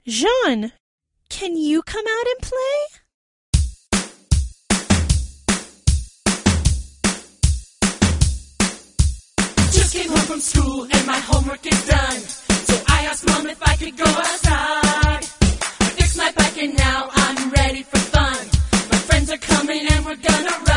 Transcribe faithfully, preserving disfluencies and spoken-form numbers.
Jean, can you come out and play? Just came home from school and my homework is done. So I asked Mom if I could go outside. I fixed my bike and now I'm ready for fun. My friends are coming and we're gonna ride.